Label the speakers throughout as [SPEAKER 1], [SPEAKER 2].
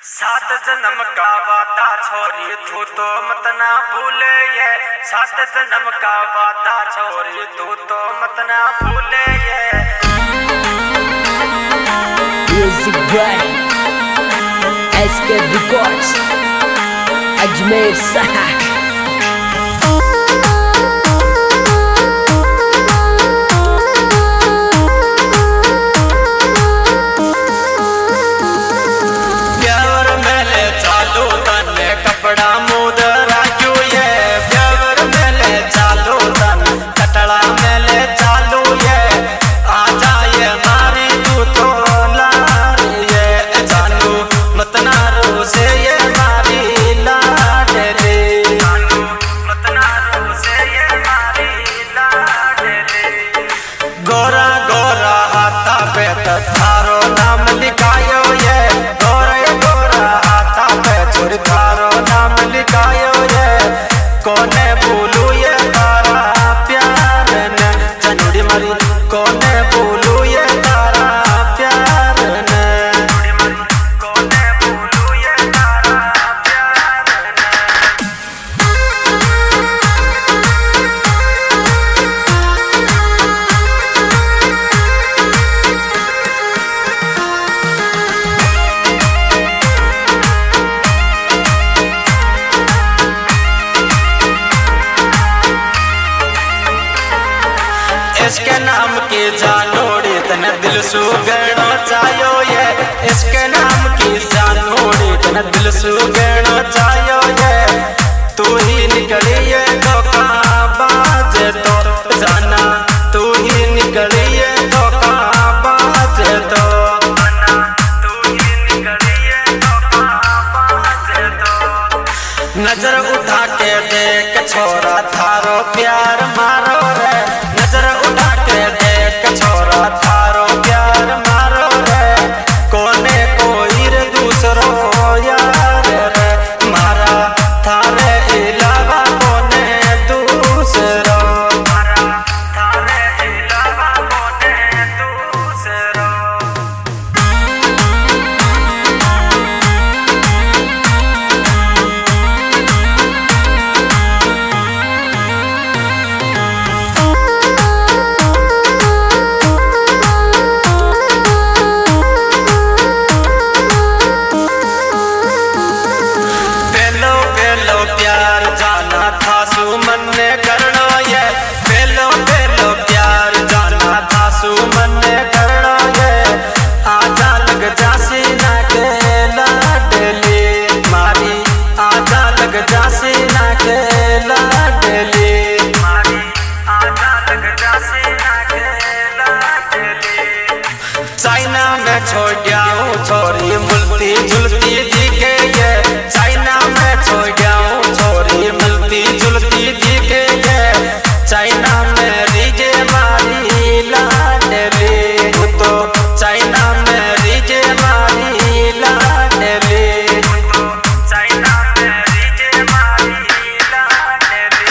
[SPEAKER 1] सात जन्म का वादा छोरी तू तो मत ना भूले ये। सात जन्म का वादा छोरी तू तो मत ना भूले ये।
[SPEAKER 2] Music by SK records Ajmer शहर।
[SPEAKER 1] कपड़ा मुद राजू ये प्यावर मेले चालू तन कटड़ा मेले चालू ये आ जाए मारी तू तो लार ये जानू मत ना रो से ये मारी लाडले जानू मत ना रो से ये मारी लाडले। गोरा गोरा हाथा पे थारो नाम लिखायो ये गोरे गोरा हाथा पे छुरी थारो नाम लिखायो ये। कोने भूलू ये तारा प्यार ने चनुड़ी मरी कोने भूलू ये तारा प्यार ने कोने भूलू ये तारा प्यार ने। इसके नाम की जानोड़ी तने दिल सु गणो चायो ये। इसके नाम की जानोड़ी तने दिल सु गणो चायो ये। तू ही निकली ये तो कहाँ बाजे तो जाना तू ही निकली ये तो कहाँ बाजे तो जाना तू ही निकली ये तो कहाँ बाजे तो। नजर उठा के देख छोरा थारो प्यार मारो रे। नजर उठा के देख छोरा थारो प्यार मारो रे। कोने कोई रे दूसरो यार रे मारा थारे इलावा कोने दूसरो मारा थारे इलावा कोने दूसरो। प्यार जाना था सुमन ने करना ये पेलो पेलो प्यार जाना था सुमन ने करना ये। आजा लग जासी ना के लाडली मारी आजा लग जासी ना के लाडली मारी आजा लग जासी ना के लाडली। चाइना में छोड़ गया हूँ छोरी मुलती झुलती दिखे ये। चाइना में छोड़ गया छोरी मिलती जुलती दिखे ये। चाइना में रीजे मारी लाडली तो चाइना में रीजे मारी लाडली तो चाइना में रीजे मारी लाडली।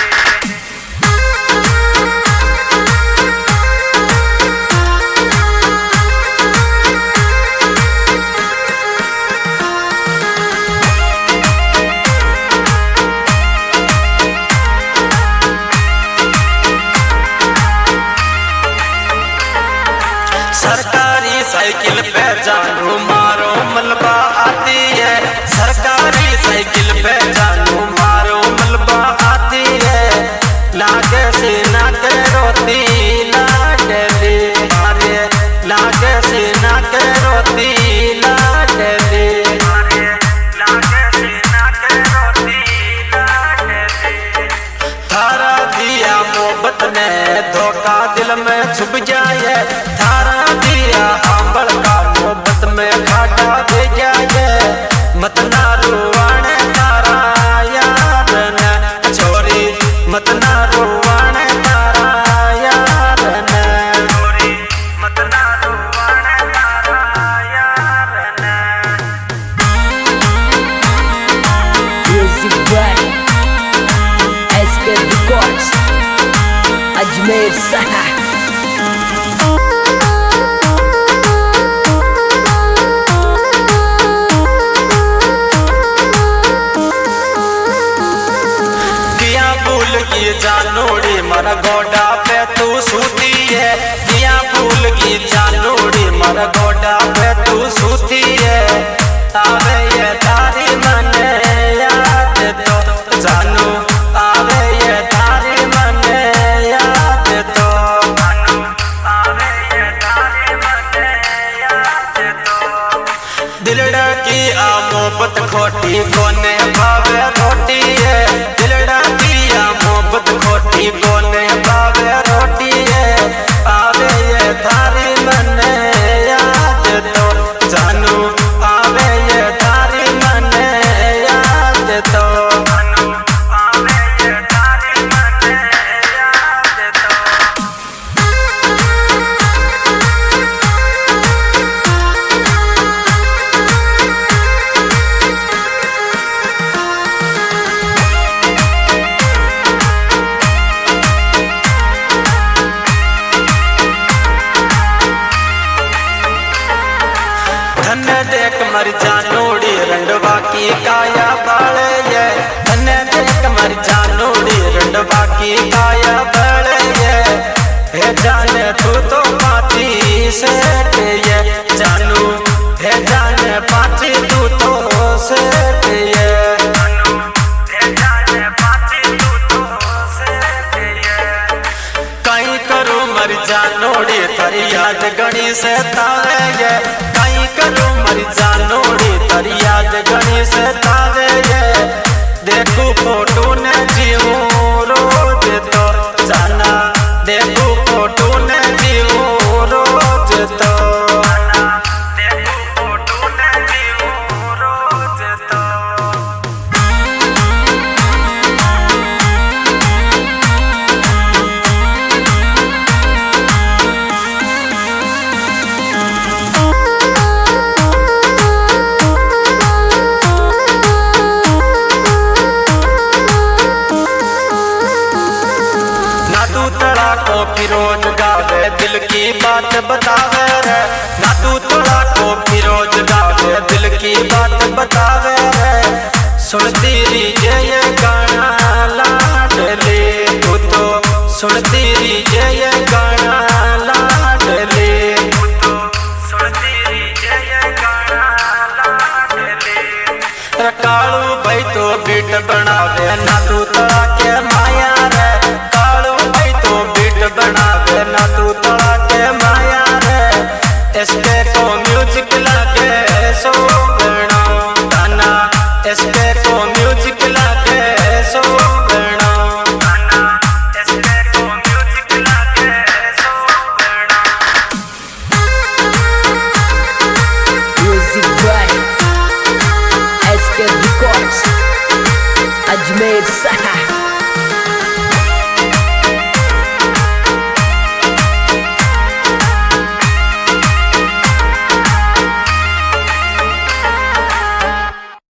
[SPEAKER 1] सरकारी साइकिल पे जानू मारो मलबा आती है। सरकारी साइकिल पे जानू मारो मलबा आती है। लागे सीना के रोती लाडली मारे लागे सीना के रोती लाडली मारे लागे सीना के रोती लाडली। थारा दिया मोहब्बत ने धोखा दिल में छुप जाए। थारा दिया आंबल का मोहब्बत में घाटा दे जाए। मत ना रुवाने तारा यार ने छोरी मत ना रुवाने तारा यार ने छोरी मत ना रुवाने तारा यार ने।
[SPEAKER 2] Music by SK records Ajmer शहर।
[SPEAKER 1] गोडा पे तू सूती है दिया फूल की जानूड़ी मर गोडा पे तू सूती है आवे ये तारी मने याद तो जानू आवे ये तारी मने याद तो आवे ये तारी मने याद तो दिलड़ा की आ मोहब्बत खोटी कोने भावे रोटी है दिलड़ा की आ मोहब्बत खोटी कोने भावे रोटी है आवे ये थारी मने याद तो जानू आवे ये थारी मने याद तो आवे ये थारी मने याद तो धन देख मर जानूड़ी रंडवा की काया बाले ये धन देख मर जानूड़ी रंडवा की काया बाले ये हे जाने तू तो पाती सेठ ये जानू हे जाने पाती तू तो सेठ ये हे जाने पाती तू तो सेठ ये कहीं करो मर जानूड़ी तेरी याद गणी से तावे ये करो मर जानूड़ी तेरी याद गणी से तावे ये देखू फोटो न जीवो रोज तो जाना देखू फोटो न जीवो रोज तो देखू फोटो न जीवो रोज तो को फिरोज गावे दिल की बात बतावे रे ना तू तोड़ा को फिरोज गावे दिल की बात बतावे रे सुनती रीजे ये गाना लाडली तू तो सुनती रीजे ये गाना लाडली तू तो सुनती रीजे ये गाना लाडली कालू भाई तो बीट बनावे ना तू तोड़ा के माया रे कालू भाई तो बीट बनावे ना तू